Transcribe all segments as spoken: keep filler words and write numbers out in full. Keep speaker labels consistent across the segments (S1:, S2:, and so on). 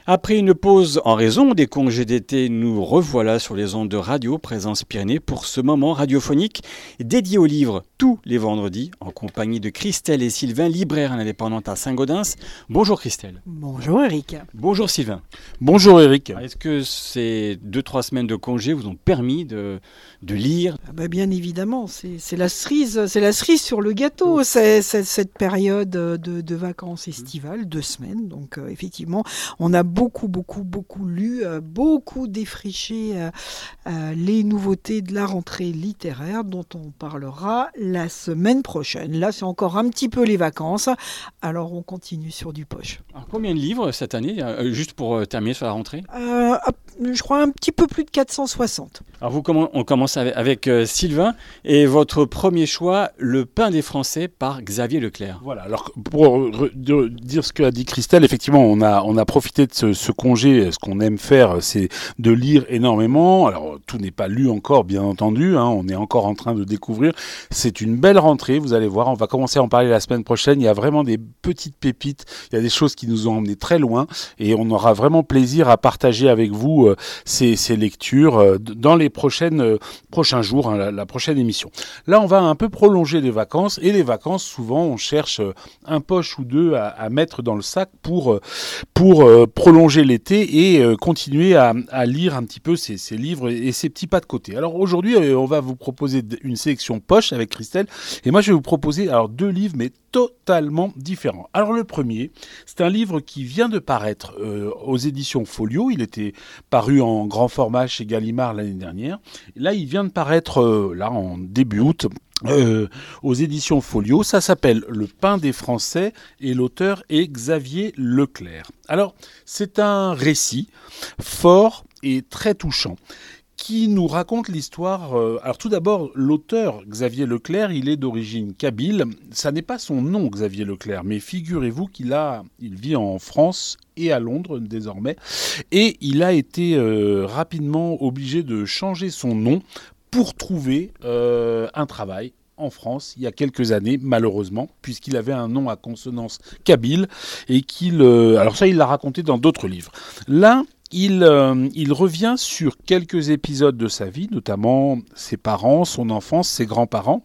S1: Après une pause en raison des congés d'été, nous revoilà sur les ondes de Radio Présence Pyrénées pour ce moment radiophonique dédié aux livres tous les vendredis en compagnie de Christelle et Sylvain, libraires indépendantes à Saint-Gaudens. Bonjour Christelle.
S2: Bonjour Eric.
S1: Bonjour Sylvain.
S3: Bonjour Eric.
S1: Est-ce que ces deux trois semaines de congés vous ont permis de, de lire?
S2: Ah bah bien évidemment, c'est, c'est la cerise, c'est la cerise sur le gâteau. C'est, c'est cette période de, de vacances estivales, deux semaines. Donc euh, effectivement, on a beaucoup, beaucoup, beaucoup lu, euh, beaucoup défriché euh, euh, les nouveautés de la rentrée littéraire dont on parlera la semaine prochaine. Là, c'est encore un petit peu les vacances, alors on continue sur du poche.
S1: Alors, combien de livres cette année, euh, juste pour euh, terminer sur la rentrée?
S2: euh, Je crois un petit peu plus de quatre cent soixante.
S1: Alors vous, on commence avec, avec euh, Sylvain et votre premier choix, Le pain des Français par Xavier Leclerc.
S3: Voilà, alors pour re, de, dire ce qu'a dit Christelle, effectivement, on a, on a profité de ce, ce congé. Ce qu'on aime faire, c'est de lire énormément. Alors tout n'est pas lu encore, bien entendu, hein, on est encore en train de découvrir. C'est une belle rentrée, vous allez voir, on va commencer à en parler la semaine prochaine. Il y a vraiment des petites pépites, il y a des choses qui nous ont emmenés très loin et on aura vraiment plaisir à partager avec vous euh, ces, ces lectures euh, dans les prochaines, euh, prochains jours, hein, la, la prochaine émission. Là, on va un peu prolonger les vacances, et les vacances, souvent, on cherche euh, un poche ou deux à, à mettre dans le sac pour, euh, pour euh, prolonger l'été et euh, continuer à, à lire un petit peu ces, ces livres et ces petits pas de côté. Alors aujourd'hui, euh, on va vous proposer une sélection poche avec Christelle, et moi, je vais vous proposer alors deux livres, mais totalement différents. Alors le premier, c'est un livre qui vient de paraître euh, aux éditions Folio. Il était paru en grand format chez Gallimard l'année dernière. Là, il vient de paraître euh, là en début août. Euh, aux éditions Folio, ça s'appelle Le pain des Français et l'auteur est Xavier Leclerc. Alors, c'est un récit fort et très touchant qui nous raconte l'histoire. Euh, alors tout d'abord, l'auteur Xavier Leclerc, il est d'origine kabyle. Ça n'est pas son nom, Xavier Leclerc, mais figurez-vous qu'il a, il vit en France et à Londres désormais, et il a été euh, rapidement obligé de changer son nom pour trouver euh, un travail en France il y a quelques années, malheureusement, puisqu'il avait un nom à consonance kabyle et qu'il... Euh, alors ça, il l'a raconté dans d'autres livres. Là, il, euh, il revient sur quelques épisodes de sa vie, notamment ses parents, son enfance, ses grands-parents,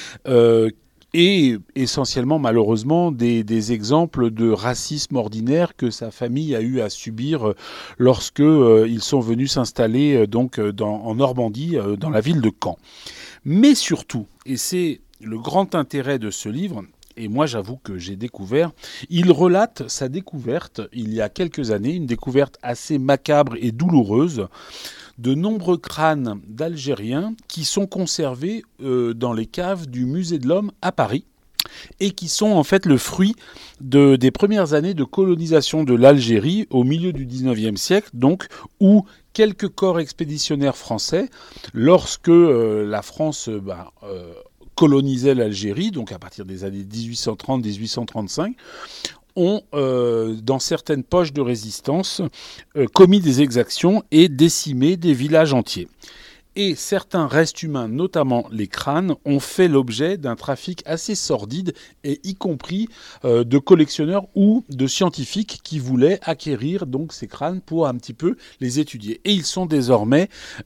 S3: euh, et essentiellement, malheureusement, des, des exemples de racisme ordinaire que sa famille a eu à subir lorsque euh, ils sont venus s'installer euh, donc dans, en Normandie, euh, dans la ville de Caen. Mais surtout, et c'est le grand intérêt de ce livre, et moi j'avoue que j'ai découvert, il relate sa découverte il y a quelques années, une découverte assez macabre et douloureuse, de nombreux crânes d'Algériens qui sont conservés euh, dans les caves du Musée de l'Homme à Paris et qui sont en fait le fruit de, des premières années de colonisation de l'Algérie au milieu du dix-neuvième siècle, donc où quelques corps expéditionnaires français, lorsque euh, la France euh, bah, euh, colonisait l'Algérie, donc à partir des années dix-huit cent trente à dix-huit cent trente-cinq, ont, euh, dans certaines poches de résistance, euh, commis des exactions et décimé des villages entiers. Et certains restes humains, notamment les crânes, ont fait l'objet d'un trafic assez sordide, et y compris euh, de collectionneurs ou de scientifiques qui voulaient acquérir donc ces crânes pour un petit peu les étudier. Et ils sont désormais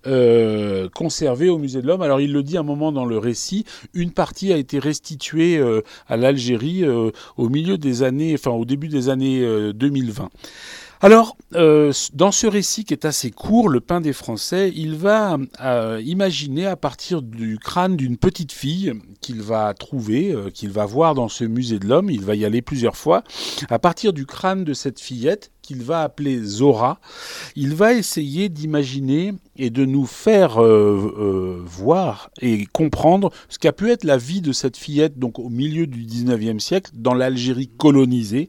S3: euh, conservés au Musée de l'Homme. Alors il le dit à un moment dans le récit, une partie a été restituée euh, à l'Algérie euh, au milieu des années, enfin au début des années euh, deux mille vingt. Alors, euh, dans ce récit qui est assez court, Le pain des Français, il va euh, imaginer à partir du crâne d'une petite fille qu'il va trouver, euh, qu'il va voir dans ce musée de l'Homme, il va y aller plusieurs fois, à partir du crâne de cette fillette, qu'il va appeler Zora, il va essayer d'imaginer et de nous faire euh, euh, voir et comprendre ce qu'a pu être la vie de cette fillette donc au milieu du dix-neuvième siècle, dans l'Algérie colonisée,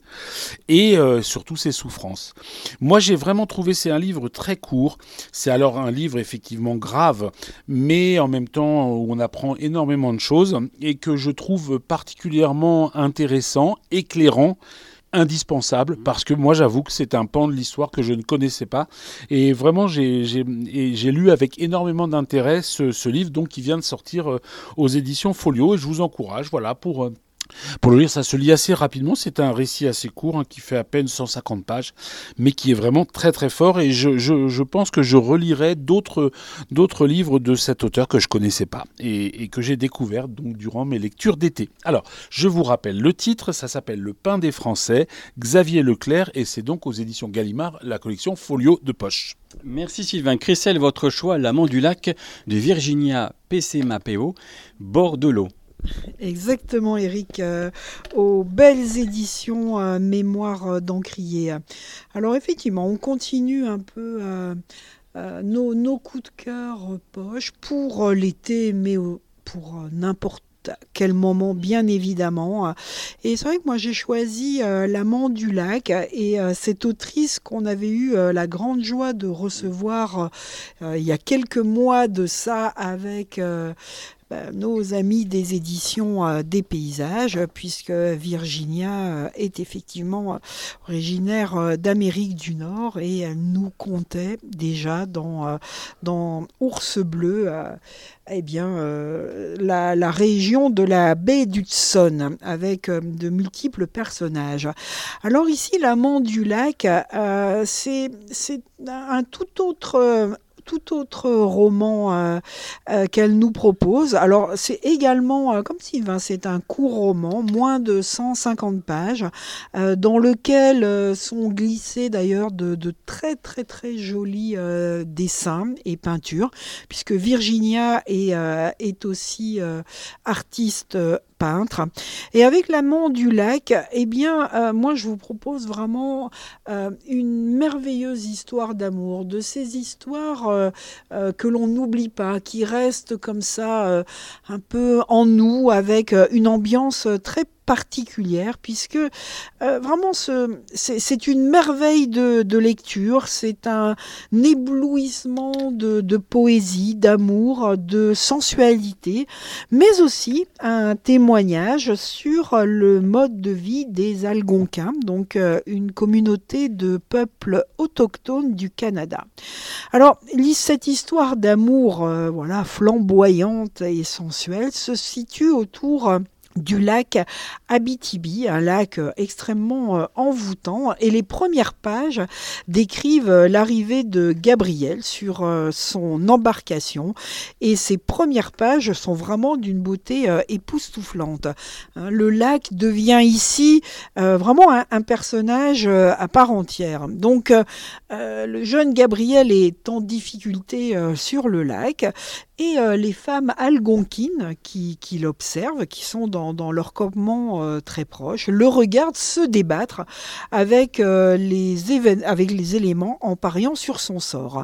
S3: et euh, surtout ses souffrances. Moi, j'ai vraiment trouvé c'est un livre très court. C'est alors un livre effectivement grave, mais en même temps où on apprend énormément de choses et que je trouve particulièrement intéressant, éclairant, indispensable, parce que moi j'avoue que c'est un pan de l'histoire que je ne connaissais pas, et vraiment j'ai, j'ai, et j'ai lu avec énormément d'intérêt ce, ce livre donc qui vient de sortir euh, aux éditions Folio, et je vous encourage voilà pour euh, Pour le lire, ça se lit assez rapidement. C'est un récit assez court, hein, qui fait à peine cent cinquante pages, mais qui est vraiment très très fort. Et je, je, je pense que je relirai d'autres, d'autres livres de cet auteur que je connaissais pas et, et que j'ai découvert donc durant mes lectures d'été. Alors, je vous rappelle le titre, ça s'appelle Le Pain des Français, Xavier Leclerc, et c'est donc aux éditions Gallimard, la collection Folio de poche.
S1: Merci Sylvain. Christelle, votre choix, L'Amant du lac de Virginia Pesce-Mapeo, Bord de l'eau.
S2: Exactement, Eric, euh, aux belles éditions euh, Mémoire euh, d'Encrier. Alors effectivement, on continue un peu euh, euh, nos, nos coups de cœur euh, poche pour euh, l'été, mais euh, pour euh, n'importe quel moment, bien évidemment. Et c'est vrai que moi j'ai choisi euh, L'Amant du lac, et euh, cette autrice qu'on avait eu euh, la grande joie de recevoir euh, il y a quelques mois de ça avec euh, bah, nos amis des éditions euh, des paysages, puisque Virginia euh, est effectivement euh, originaire euh, d'Amérique du Nord, et elle nous contait déjà dans, euh, dans Ours Bleu euh, eh bien, euh, la, la région de la baie d'Hudson, avec euh, de multiples personnages. Alors ici, L'Amant du lac, euh, c'est, c'est un tout autre... Euh, tout autre roman euh, euh, qu'elle nous propose. Alors, c'est également, euh, comme Sylvain, c'est un court roman, moins de cent cinquante pages, euh, dans lequel euh, sont glissés d'ailleurs de, de très très très jolis euh, dessins et peintures, puisque Virginia est, euh, est aussi euh, artiste euh, peintre. Et avec L'Amant du lac, eh bien, euh, moi, je vous propose vraiment euh, une merveilleuse histoire d'amour, de ces histoires euh, euh, que l'on n'oublie pas, qui restent comme ça, euh, un peu en nous, avec euh, une ambiance très particulière, puisque euh, vraiment ce, c'est, c'est une merveille de, de lecture, c'est un éblouissement de, de poésie, d'amour, de sensualité, mais aussi un témoignage sur le mode de vie des Algonquins, donc euh, une communauté de peuples autochtones du Canada. Alors, cette histoire d'amour euh, voilà, flamboyante et sensuelle se situe autour du lac Abitibi, un lac extrêmement envoûtant, et les premières pages décrivent l'arrivée de Gabriel sur son embarcation, et ces premières pages sont vraiment d'une beauté époustouflante. Le lac devient ici vraiment un, un personnage à part entière. Donc euh, le jeune Gabriel est en difficulté sur le lac, et euh, les femmes algonquines qui, qui l'observent, qui sont dans, dans leur campement euh, très proche, le regardent se débattre avec, euh, les évén- avec les éléments en pariant sur son sort.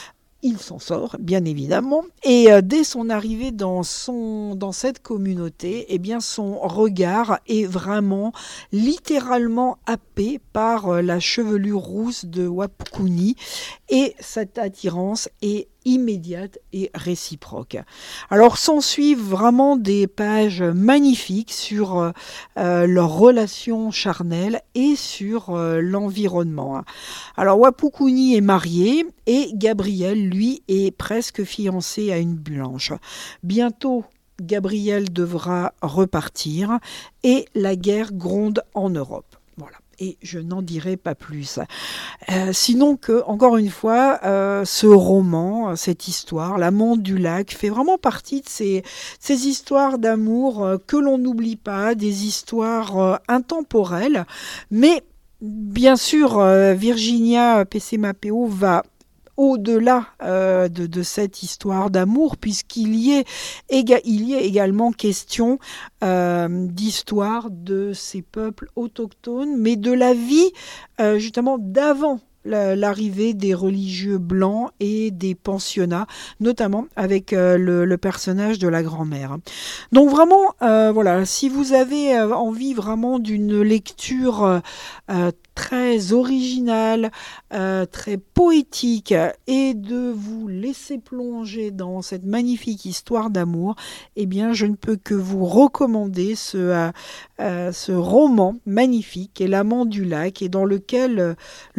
S2: Il s'en sort, bien évidemment, et euh, dès son arrivée dans, son, dans cette communauté, eh bien, son regard est vraiment littéralement happé par euh, la chevelure rousse de Wapukuni, et cette attirance est immédiate et réciproque. Alors s'ensuivent vraiment des pages magnifiques sur euh, euh, leur relation charnelle et sur euh, l'environnement. Alors Wapukuni est marié, et Gabriel, lui, est presque fiancé à une blanche. Bientôt, Gabriel devra repartir, et la guerre gronde en Europe. Voilà. Et je n'en dirai pas plus. Euh, sinon que, encore une fois, euh, ce roman, cette histoire, L'Amant du lac, fait vraiment partie de ces, ces histoires d'amour euh, que l'on n'oublie pas, des histoires euh, intemporelles. Mais, bien sûr, euh, Virginia Pesce-Mapeo va au-delà euh, de, de cette histoire d'amour, puisqu'il y est, éga- il y est également question euh, d'histoire de ces peuples autochtones, mais de la vie euh, justement d'avant la, l'arrivée des religieux blancs et des pensionnats, notamment avec euh, le, le personnage de la grand-mère. Donc vraiment, euh, voilà, si vous avez euh, envie vraiment d'une lecture euh, euh, très originale, euh, très poétique, et de vous laisser plonger dans cette magnifique histoire d'amour, eh bien, je ne peux que vous recommander ce, euh, euh, ce roman magnifique, est L'Amant du lac, et dans lequel euh, l'autrice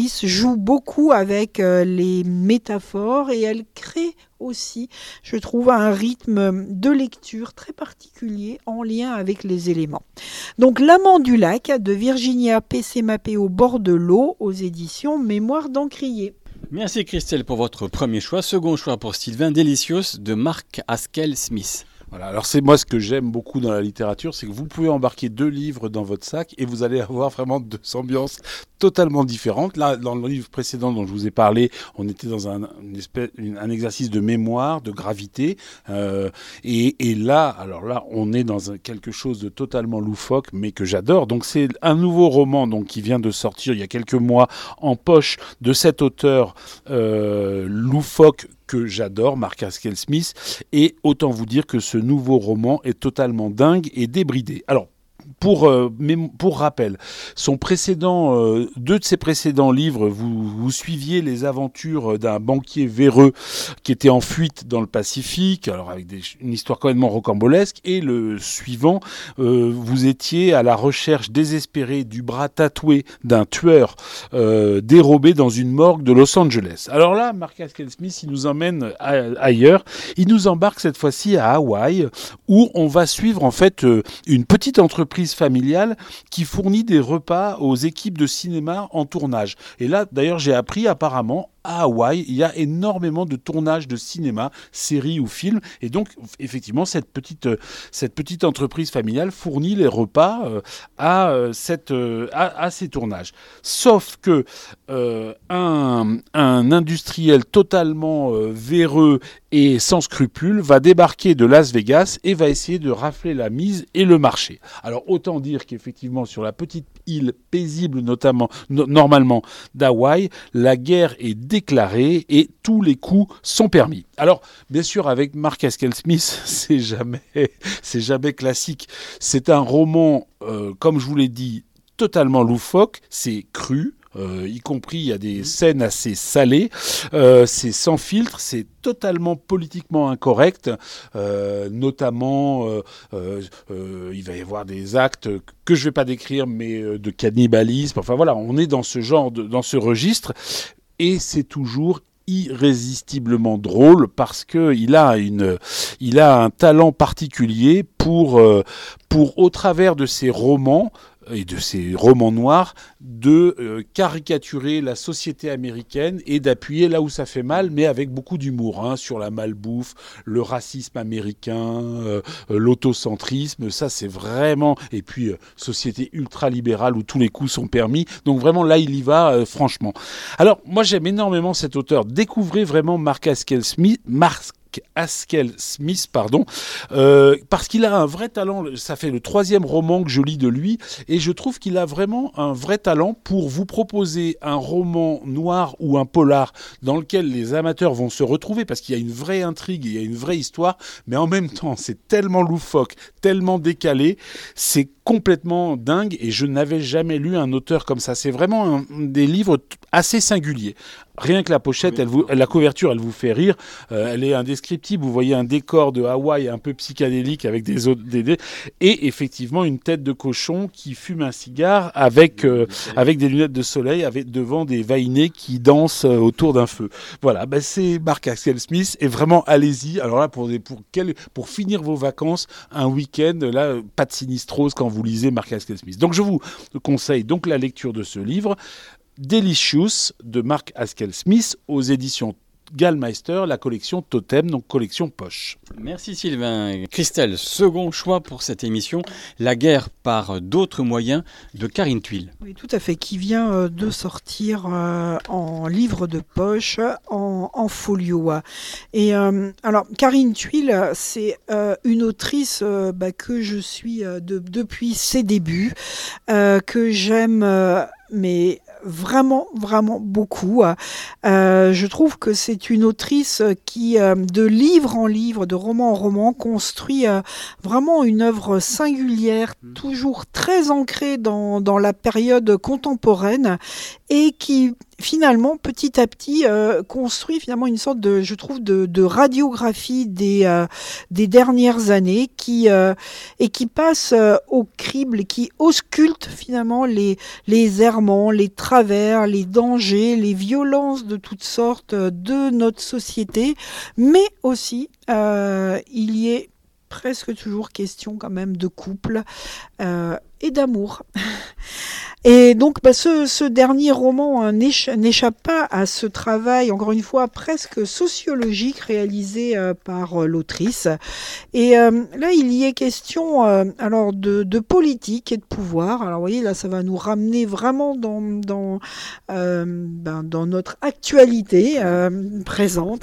S2: Smith joue beaucoup avec euh, les métaphores et elle crée aussi, je trouve, un rythme de lecture très particulier en lien avec les éléments. Donc L'amant du lac de Virginia Pesce-Mappé au bord de l'eau aux éditions Mémoire d'Encrier.
S1: Merci Christelle pour votre premier choix. Second choix pour Sylvain, Delicious de Mark Haskell Smith.
S3: Voilà, alors c'est moi ce que j'aime beaucoup dans la littérature, c'est que vous pouvez embarquer deux livres dans votre sac et vous allez avoir vraiment deux ambiances totalement différentes. Là, dans le livre précédent dont je vous ai parlé, on était dans un, une espèce, une, un exercice de mémoire, de gravité, euh, et, et là, alors là, on est dans un, quelque chose de totalement loufoque, mais que j'adore. Donc c'est un nouveau roman donc qui vient de sortir il y a quelques mois en poche de cet auteur euh, loufoque que j'adore, Mark Haskell Smith, et autant vous dire que ce nouveau roman est totalement dingue et débridé. Alors, Pour, euh, pour rappel, son précédent, euh, deux de ses précédents livres, vous, vous suiviez les aventures d'un banquier véreux qui était en fuite dans le Pacifique, alors avec des, une histoire complètement rocambolesque, et le suivant, euh, vous étiez à la recherche désespérée du bras tatoué d'un tueur euh, dérobé dans une morgue de Los Angeles. Alors là, Mark Haskell Smith, il nous emmène à, ailleurs, il nous embarque cette fois-ci à Hawaï, où on va suivre en fait euh, une petite entreprise familiale qui fournit des repas aux équipes de cinéma en tournage. Et là, d'ailleurs, j'ai appris apparemment à Hawaï, il y a énormément de tournages de cinéma, séries ou films, et donc effectivement cette petite cette petite entreprise familiale fournit les repas euh, à cette euh, à, à ces tournages. Sauf que euh, un un industriel totalement euh, véreux et sans scrupules va débarquer de Las Vegas et va essayer de rafler la mise et le marché. Alors autant dire qu'effectivement sur la petite île paisible notamment no- normalement d'Hawaï, la guerre est déclarée et tous les coups sont permis. Alors, bien sûr, avec Mark Haskell Smith, c'est jamais, c'est jamais classique. C'est un roman, euh, comme je vous l'ai dit, totalement loufoque, c'est cru. Euh, y compris il y a des scènes assez salées, euh, c'est sans filtre, c'est totalement politiquement incorrect, euh, notamment euh, euh, euh, il va y avoir des actes que je vais pas décrire, mais euh, de cannibalisme. Enfin voilà, on est dans ce genre, de, dans ce registre, et c'est toujours irrésistiblement drôle parce que il a une, il a un talent particulier pour, euh, pour au travers de ses romans et de ces romans noirs, de euh, caricaturer la société américaine et d'appuyer là où ça fait mal, mais avec beaucoup d'humour, hein, sur la malbouffe, le racisme américain, euh, l'autocentrisme, ça c'est vraiment... Et puis, euh, société ultra-libérale où tous les coups sont permis. Donc vraiment, là, il y va, euh, franchement. Alors, moi, j'aime énormément cet auteur. Découvrez vraiment Mark Haskell Smith, Mark Haskell Smith, pardon, euh, parce qu'il a un vrai talent. Ça fait le troisième roman que je lis de lui, et je trouve qu'il a vraiment un vrai talent pour vous proposer un roman noir ou un polar dans lequel les amateurs vont se retrouver, parce qu'il y a une vraie intrigue, il y a une vraie histoire, mais en même temps, c'est tellement loufoque, tellement décalé, c'est complètement dingue, et je n'avais jamais lu un auteur comme ça. C'est vraiment un, des livres t- assez singuliers. Rien que la pochette, elle vous, la couverture, elle vous fait rire. Euh, elle est indescriptible. Vous voyez un décor de Hawaï un peu psychédélique avec des autres, des, des, et effectivement une tête de cochon qui fume un cigare avec euh, avec des lunettes de soleil, avec devant des vainés qui dansent euh, autour d'un feu. Voilà, ben c'est Mark Haskell Smith, et vraiment allez-y. Alors là, pour des, pour quel, pour finir vos vacances, un week-end, là, pas de sinistrose quand vous lisez Mark Haskell Smith. Donc je vous conseille donc la lecture de ce livre. Delicious de Mark Haskell Smith aux éditions Gallmeister, la collection Totem, donc collection poche.
S1: Merci Sylvain. Christelle, second choix pour cette émission, La guerre par d'autres moyens de Karine Thuil.
S2: Oui, tout à fait, qui vient euh, de sortir euh, en livre de poche, en, en folio. Et euh, alors, Karine Thuil, c'est euh, une autrice euh, bah, que je suis euh, de, depuis ses débuts, euh, que j'aime, euh, mais vraiment, vraiment beaucoup. Euh, je trouve que c'est une autrice qui, euh, de livre en livre, de roman en roman, construit euh, vraiment une œuvre singulière, toujours très ancrée dans, dans la période contemporaine, et qui finalement petit à petit euh, construit finalement une sorte de, je trouve, de, de radiographie des euh, des dernières années qui euh, et qui passe euh, au crible, qui ausculte finalement les les errements, les travers, les dangers, les violences de toutes sortes de notre société, mais aussi euh, il y est presque toujours question quand même de couple euh, et d'amour. Et donc bah, ce, ce dernier roman hein, n'écha- n'échappe pas à ce travail, encore une fois, presque sociologique réalisé euh, par euh, l'autrice. Et euh, là, il y est question euh, alors de, de politique et de pouvoir. Alors vous voyez, là, ça va nous ramener vraiment dans, dans, euh, ben, dans notre actualité euh, présente.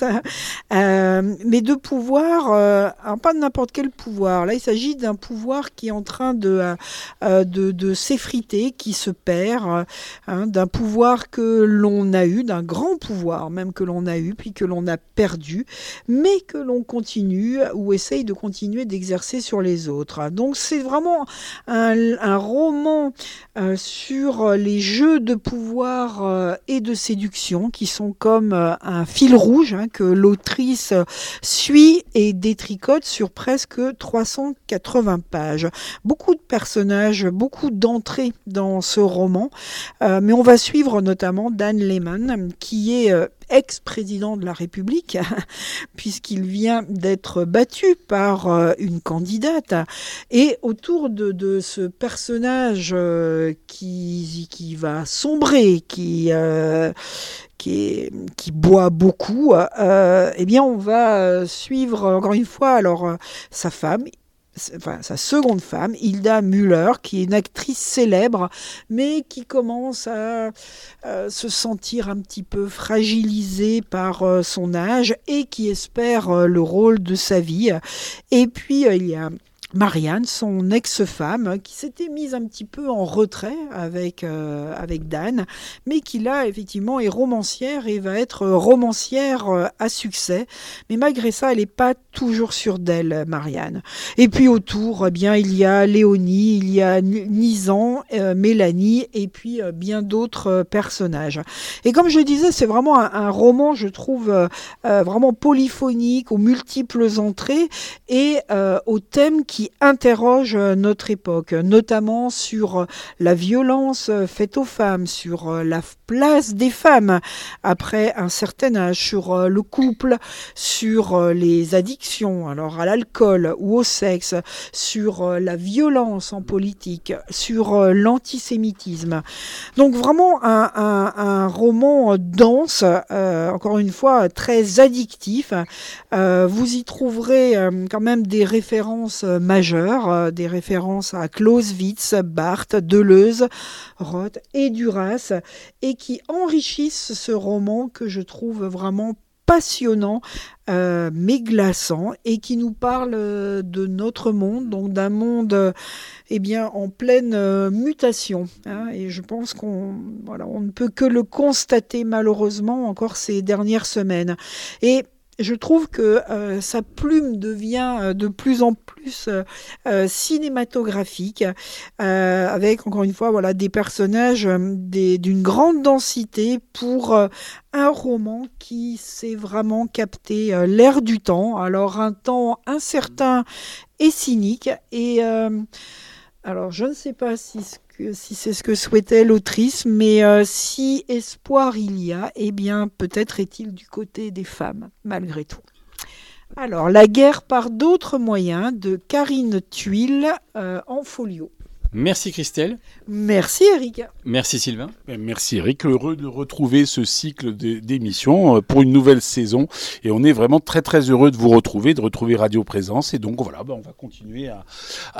S2: Euh, mais de pouvoir, euh, alors pas n'importe quel pouvoir. Là, il s'agit d'un pouvoir qui est en train de, euh, de, de s'effriter, qui se perd, hein, d'un pouvoir que l'on a eu, d'un grand pouvoir même que l'on a eu, puis que l'on a perdu, mais que l'on continue ou essaye de continuer d'exercer sur les autres. Donc c'est vraiment un, un roman euh, sur les jeux de pouvoir euh, et de séduction qui sont comme euh, un fil rouge hein, que l'autrice suit et détricote sur presque trois cent quatre-vingts pages. Beaucoup de personnages, beaucoup d'entrées dans ce roman, euh, mais on va suivre notamment Dan Lehman, qui est euh, ex-président de la République, puisqu'il vient d'être battu par euh, une candidate. Et autour de, de ce personnage euh, qui, qui va sombrer, qui... Euh, Qui, est, qui boit beaucoup, euh, eh bien on va suivre encore une fois alors euh, sa femme, enfin sa seconde femme, Hilda Müller, qui est une actrice célèbre, mais qui commence à euh, se sentir un petit peu fragilisée par euh, son âge et qui espère euh, le rôle de sa vie. Et puis euh, il y a Marianne, son ex-femme, qui s'était mise un petit peu en retrait avec, euh, avec Dan, mais qui là, effectivement, est romancière et va être romancière euh, à succès. Mais malgré ça, elle n'est pas toujours sûre d'elle, Marianne. Et puis autour, eh bien, il y a Léonie, il y a Nizan, euh, Mélanie, et puis euh, bien d'autres euh, personnages. Et comme je disais, c'est vraiment un, un roman, je trouve, euh, euh, vraiment polyphonique, aux multiples entrées, et euh, aux thèmes qui qui interroge notre époque, notamment sur la violence faite aux femmes, sur la place des femmes après un certain âge, sur le couple, sur les addictions, alors à l'alcool ou au sexe, sur la violence en politique, sur l'antisémitisme. Donc vraiment un, un, un roman dense, euh, encore une fois très addictif. Euh, vous y trouverez euh, quand même des références majeures, euh, des références à Clausewitz, Barthes, Deleuze, Roth et Duras, et qui enrichissent ce roman que je trouve vraiment passionnant, euh, mais glaçant, et qui nous parle de notre monde, donc d'un monde euh, eh bien, en pleine euh, mutation. Hein, et je pense qu'on voilà, on ne peut que le constater malheureusement encore ces dernières semaines. Et je trouve que euh, sa plume devient euh, de plus en plus euh, euh, cinématographique, euh, avec encore une fois voilà des personnages euh, des, d'une grande densité pour euh, un roman qui sait vraiment capter euh, l'air du temps. Alors un temps incertain et cynique. Et euh, alors je ne sais pas si ce si c'est ce que souhaitait l'autrice, mais euh, si espoir il y a, eh bien peut-être est-il du côté des femmes, malgré tout. Alors, La guerre par d'autres moyens de Karine Thuil euh, en folio.
S1: Merci Christelle.
S2: Merci Eric.
S1: Merci Sylvain.
S3: Merci Eric. Heureux de retrouver ce cycle d'émissions pour une nouvelle saison. Et on est vraiment très très heureux de vous retrouver, de retrouver Radio Présence. Et donc voilà, ben on va continuer à,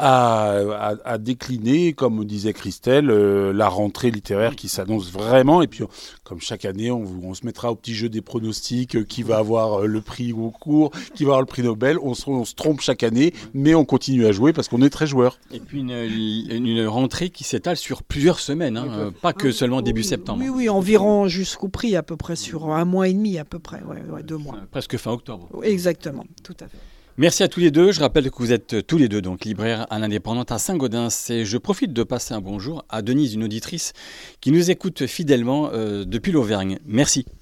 S3: à, à, à décliner, comme disait Christelle, euh, la rentrée littéraire qui s'annonce vraiment. Et puis comme chaque année, on, on se mettra au petit jeu des pronostics, euh, qui va avoir le prix Goncourt, qui va avoir le prix Nobel. On se, on se trompe chaque année, mais on continue à jouer parce qu'on est très joueurs.
S1: Et puis une, une une rentrée qui s'étale sur plusieurs semaines, hein, euh, pas que seulement début septembre.
S2: Oui, oui, environ jusqu'au prix à peu près sur un mois et demi à peu près, ouais, ouais, deux mois.
S1: Presque fin octobre.
S2: Exactement, tout à fait.
S1: Merci à tous les deux. Je rappelle que vous êtes tous les deux donc libraires à l'Indépendante à Saint-Gaudens. Et je profite de passer un bonjour à Denise, une auditrice qui nous écoute fidèlement euh, depuis l'Auvergne. Merci.